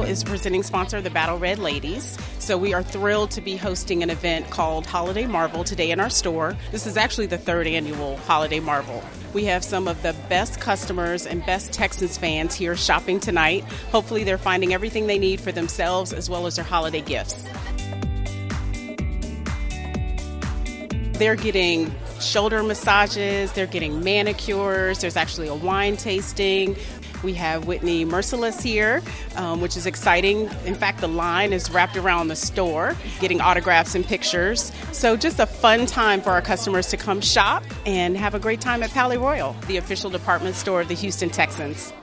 is presenting sponsor of the Battle Red Ladies. So we are thrilled to be hosting an event called Holiday Marvel today in our store. This is actually the third annual Holiday Marvel. We have some of the best customers and best Texans fans here shopping tonight. Hopefully they're finding everything they need for themselves as well as their holiday gifts. They're getting shoulder massages, they're getting manicures, there's actually a wine tasting. We have Whitney Merciless here, which is exciting. In fact, the line is wrapped around the store, getting autographs and pictures. So just a fun time for our customers to come shop and have a great time at Pally Royal, the official department store of the Houston Texans.